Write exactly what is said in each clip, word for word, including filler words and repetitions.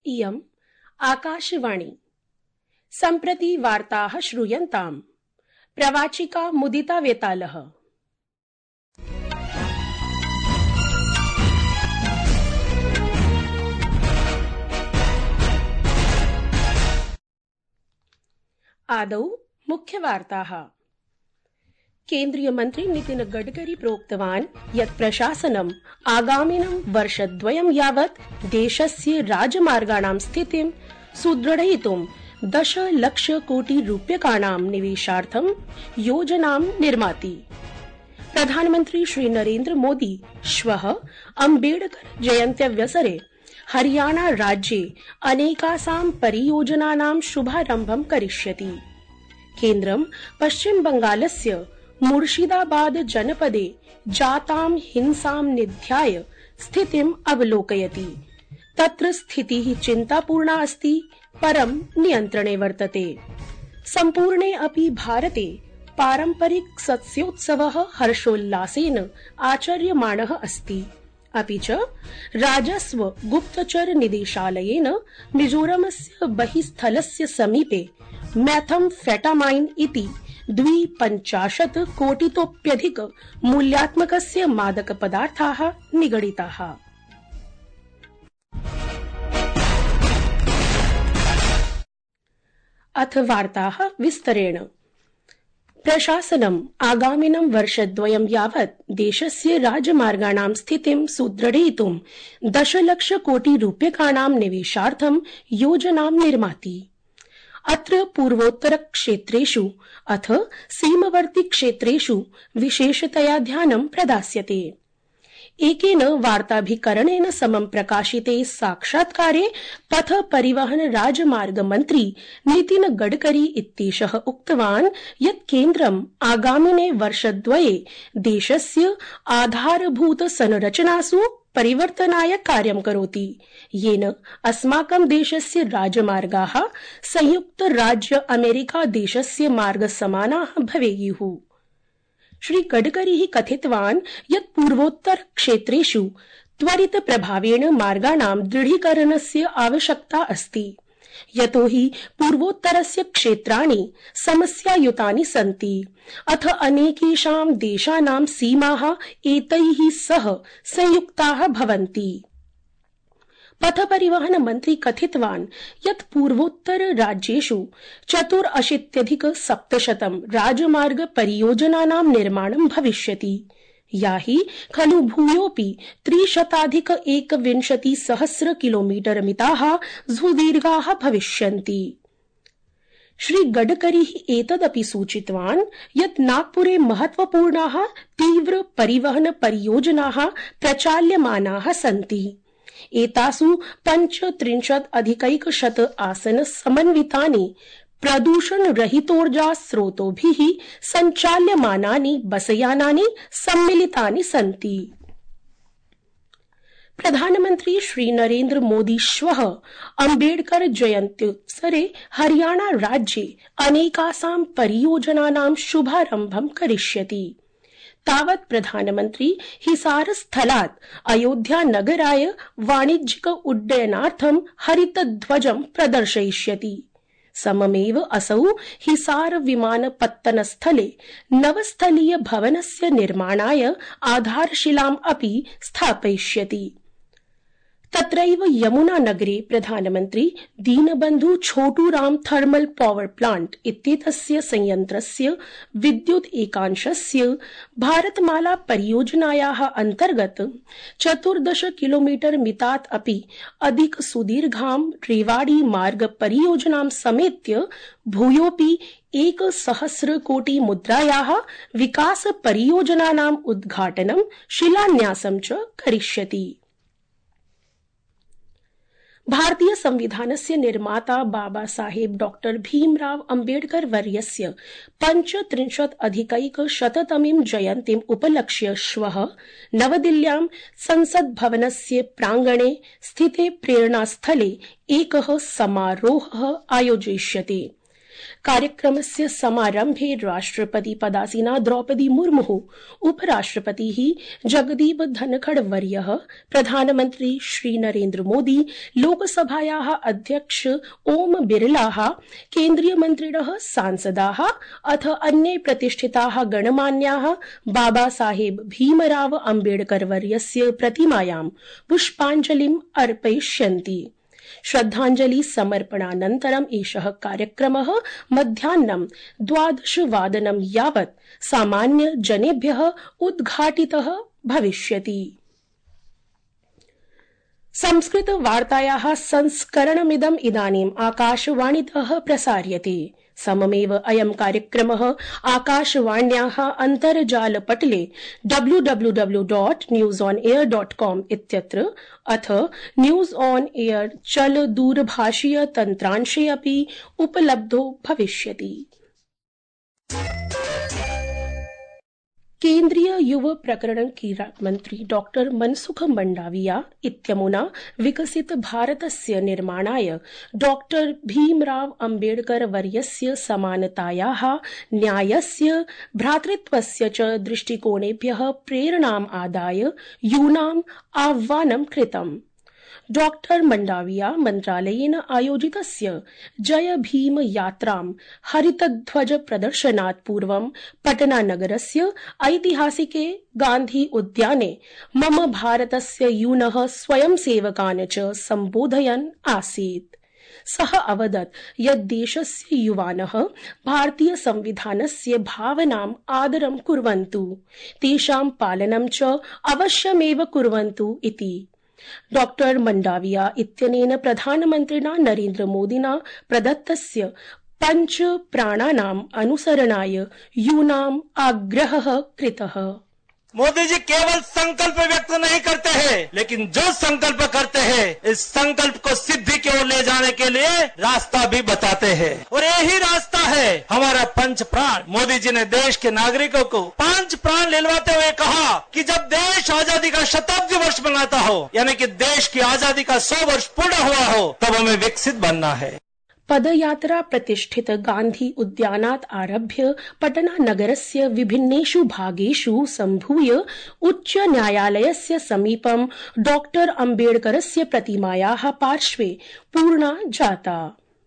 इयम् आकाशवाणी। सम्प्रति वार्ताः श्रूयन्ताम्। प्रवाचिका मुदिता वेतालः। आदौ मुख्यवार्ताः। केन्द्रीय मन्त्री नितिन गडकरी प्रोक्तवान् यत् प्रशासनम् आगामिनं वर्षद्वयं यावत् देशस्य राजमार्गाणां स्थितिं सुदृढयितुं दश लक्ष कोटि रूप्यकाणां निवेशार्थं योजनां निर्माति। प्रधानमन्त्री श्री नरेन्द्र मोदी श्वः अम्बेडकर जयन्त्यवसरे हरियाणा राज्ये अनेकासां परियोजनानां शुभारम्भं करिष्यति। केन्द्रं पश्चिम बंगालस्य मुर्शिदाबाद जनपदे जातां हिंसां निध्याय स्थितिम् अवलोकयति। तत्र स्थितिः चिन्तापूर्णा अस्ति, परं नियन्त्रणे वर्तते। सम्पूर्णे अपि भारते पारम्परिक सत्स्योत्सवः हर्षोल्लासेन आचर्यमाणः अस्ति। अपि च राजस्व गुप्तचर निदेशालयेन मिजोरमस्य बहिस्थलस्य समीपे मैथम्फेटामाइन इति द्विपञ्चाशत् कोटितोप्यधिक मूल्यात्मकस्य मादक पदार्थाः निगडिताः। अथ वार्ताः विस्तरेण। प्रशासनम् आगामिनं वर्षद्वयं यावत् देशस्य राजमार्गाणां स्थितिं सुदृढयितुं दशलक्ष कोटि रूप्यकाणां निवेशार्थं योजनां निर्माति। अत्र पूर्वोत्तर क्षेत्रेषु अथ सीमवर्ती क्षेत्रेषु विशेषतया ध्यानं प्रदास्यते। एकेन वार्ताभिकरणेन समं प्रकाशिते साक्षात्कारे पथ परिवहन राजमार्ग मन्त्री नितिन गडकरी इत्येषः उक्तवान् यत् केन्द्रम् आगामिने वर्षद्वये देशस्य आधारभूत संरचनासु परिवर्तनाय कार्यं करोति, येन अस्माकं देशस्य राजमार्गाः संयुक्त राज्य अमेरिका देशस्य मार्गसमानाः भवेयुः। श्री गडकरी कथितवान् यत् पूर्वोत्तर क्षेत्रेषु त्वरित प्रभावेण मार्गाणां दृढीकरणस्य आवश्यकता अस्ति, यतो हि पूर्वोत्तरस्य क्षेत्राणि समस्यायुतानि सन्ति, अथ अनेकेषां देशानां सीमाः एतैः सह संयुक्ताः भवन्ति। पथ परिवहन मन्त्री कथितवान् यत् पूर्वोत्तर राज्येषु चतुरशीत्यधिक सप्तशतं राजमार्ग परियोजनानां निर्माणं भविष्यति, या हि खलु भूयोऽपि त्रिशताधिक एकविंशति सहस्र किलोमीटर मिताः सुदीर्घाः भविष्यन्ति। श्री गडकरी एतदपि सूचितवान् यत् नागपुरे महत्वपूर्णाः तीव्र परिवहन परियोजनाः प्रचाल्यमानाः सन्ति। एतासु पञ्चत्रिंशत् अधिकैकशत आसन समन्वितानि प्रदूषण रहितोर्जा स्रोतोभिः सञ्चाल्यमानानि बसयानानि सम्मिलितानि सन्ति। प्रधानमन्त्री श्री नरेन्द्र मोदी श्वः अम्बेडकर जयन्त्युत्सरे हरियाणा राज्ये अनेकासां परियोजनानां शुभारम्भं करिष्यति। तावत् प्रधानमन्त्री हिसार स्थलात् अयोध्या नगराय वाणिज्यिक उड्डयनार्थं हरित ध्वजं प्रदर्शयिष्यति। सममेव असौ हिसार विमानपत्तन स्थले नवस्थलीय भवनस्य निर्माणाय आधारशिलाम् अपि स्थापयिष्यति। तत्रैव यमुना नगरे प्रधानमन्त्री दीनबन्धु छोटूराम थर्मल पावर प्लांट इत्येतस्य संयन्त्रस्य विद्युत् एकांशस्य भारतमाला परियोजनायाः अन्तर्गत चतुर्दश किलोमीटर मितात् अपि अधिक सुदीर्घां रेवाड़ी मार्ग परियोजनां समेत्य भूयोऽपि एक सहस्र कोटि मुद्रायाः विकास परियोजनानाम् उद्घाटनं शिलान्यासं च करिष्यति। भारतीय संविधानस्य निर्माता बाबा साहेब डॉक्टर भीमराव अम्बेडकर वर्यस्य पञ्चत्रिंशत् अधिकैकशततमीं जयन्तीम् उपलक्ष्य श्वः नवदिल्ल्यां संसद् भवनस्य प्राङ्गणे स्थिते प्रेरणास्थले एकः समारोहः आयोजयिष्यते। कार्यक्रमस्य समारम्भे राष्ट्रपति पदासीना द्रौपदी मुर्मुः, उपराष्ट्रपतिः जगदीप धनखड़ वर्यः, प्रधानमन्त्री श्रीनरेन्द्र मोदी, लोकसभायाः अध्यक्ष ओम बिरलाः, केन्द्रीयमन्त्रिणः, सांसदाः अथ अन्ये प्रतिष्ठिताः गणमान्याः बाबा साहेब भीमराव अम्बेडकर वर्यस्य प्रतिमायां पुष्पाञ्जलिम् अर्पयिष्यन्ति। श्रद्धाञ्जलि समर्पणानन्तरम् एषः कार्यक्रमः मध्याह्नं द्वादशवादनं यावत् सामान्य जनेभ्यः उद्घाटितः भविष्यति। संस्कृत वार्तायाः संस्करणमिदम् इदानीम् आकाशवाणीतः प्रसार्यते। सममेव अयं कार्यक्रमः आकाशवाण्याः अन्तर्जालपटले W W W dot news on air dot com इत्यत्र अथ न्यूज ऑन एयर चल दूरभाषीय तन्त्रांशे अपि उपलब्धो भविष्यति। केन्द्रीय युव प्रकरण क्रीडा मन्त्री डॉक्टर मनसुख मंडाविया इत्यमुना विकसित भारतस्य निर्माणाय डॉक्टर भीमराव अम्बेडकर वर्यस्य समानतायाः, न्यायस्य, भ्रातृत्वस्य च दृष्टिकोणेभ्यः प्रेरणाम् आदाय यूनाम् आह्वानं कृतम्। डॉक्टर मंडाविया मन्त्रालयेन आयोजितस्य जय भीम यात्रां हरितध्वज प्रदर्शनात् पूर्वं पटनानगरस्य ऐतिहासिके गान्धी उद्याने मम भारतस्य यूनः स्वयंसेवकान् च सम्बोधयन् आसीत्। सः अवदत् यत् देशस्य युवानः भारतीय संविधानस्य भावनाम् आदरं कुर्वन्तु, तेषां पालनं च अवश्यमेव कुर्वन्तु इति। डॉक्टर मंडाविया इत्यनेन प्रधानमन्त्रिणा नरेन्द्र मोदिना प्रदत्तस्य पंच प्राणानाम् अनुसरणाय यूनाम् आग्रहः कृतः। मोदी जी केवल संकल्प व्यक्त नहीं करते हैं, लेकिन जो संकल्प करते हैं इस संकल्प को सिद्धि की ओर ले जाने के लिए रास्ता भी बताते हैं, और यही रास्ता है हमारा पंच प्राण। मोदी जी ने देश के नागरिकों को पांच प्राण दिलवाते हुए कहा कि जब देश आजादी का शताब्दी वर्ष मनाता हो, यानी कि देश की आजादी का सौ वर्ष पूर्ण हुआ हो, तब हमें विकसित बनना है। पदयात्रा प्रतिष्ठित गान्धी उद्यानात् आरभ्य पटना नगरस्य विभिन्नेषु भागेषु सम्भूय उच्च न्यायालयस्य समीपं डॉक्टर अम्बेडकरस्य प्रतिमायाः पार्श्वे पूर्णा जाता।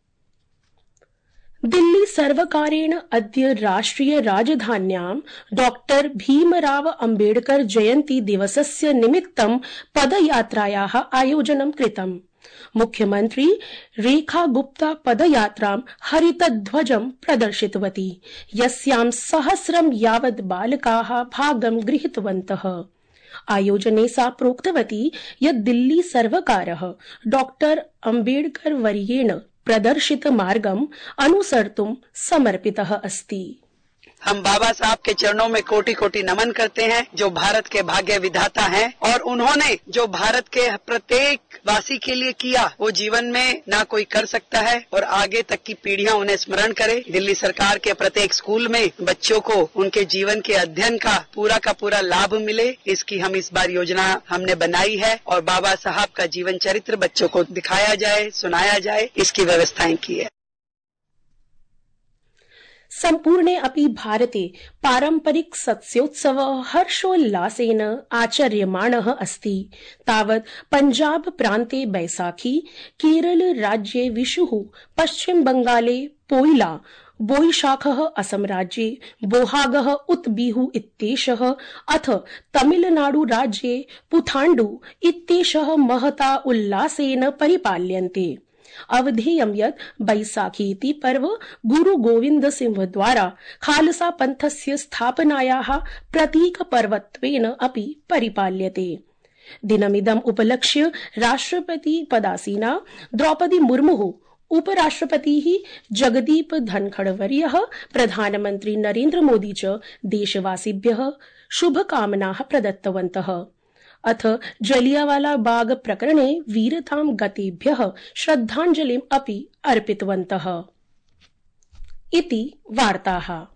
दिल्ली सर्वकारेण अद्य राष्ट्रिय राजधान्यां डॉक्टर भीमराव अम्बेडकर जयन्ती दिवसस्य निमित्तं पदयात्रायाः आयोजनं कृतम्। मुख्यमंत्री रेखा गुप्ता पदयात्रां हरितध्वजं प्रदर्शितवती, यस्यां सहस्रं यावत् बालकाः भागं गृहीतवन्तः। आयोजने सा प्रोक्तवती यत् दिल्ली सर्वकारः डॉक्टर अम्बेडकर वर्येण प्रदर्शित मार्गम् अनुसर्तुं समर्पितः अस्ति। हम बाबा साहब के चरणों में कोटि कोटि नमन करते हैं, जो भारत के भाग्य विधाता हैं, और उन्होंने जो भारत के प्रत्येक वासी के लिए किया वो जीवन में ना कोई कर सकता है, और आगे तक की पीढ़ियां उन्हें स्मरण करे। दिल्ली सरकार के प्रत्येक स्कूल में बच्चों को उनके जीवन के अध्ययन का पूरा का पूरा लाभ मिले, इसकी हम इस बार योजना हमने बनाई है, और बाबा साहब का जीवन चरित्र बच्चों को दिखाया जाए, सुनाया जाए, इसकी व्यवस्थाएं की है। सम्पूर्णे अपि भारते पारम्परिक सत्स्योत्सव हर्षोल्लासेन आचर्यमाणः अस्ति। तावत् पञ्जाब प्रान्ते बैसाखी, केरल राज्ये विशुः, पश्चिम बंगाले पोइला, बोईशाखः असम राज्ये बोहागः उत बिहु इत्येषः, अथ तमिलनाडु राज्ये पुथाण्डु इत्येषः महता उल्लासेन परिपाल्यन्ते। अवधेयं यत् बैसाखीति पर्व गुरु गोविन्द सिंह द्वारा खालसा पंथस्य स्थापनायाः प्रतीक पर्वत्वेन अपि परिपाल्यते। दिनमिदम् उपलक्ष्य राष्ट्रपति पदासीना द्रौपदी मुर्मुः, उपराष्ट्रपतिः जगदीप धनखड़ वर्यः, प्रधानमन्त्री नरेन्द्र मोदी च देशवासिभ्यः शुभकामनाः प्रदत्तवन्तः। अथ जलियावाला बाग प्रकरणे वीरतां गतेभ्यः श्रद्धाञ्जलिम् अपि अर्पितवन्तः। इति वार्ताः।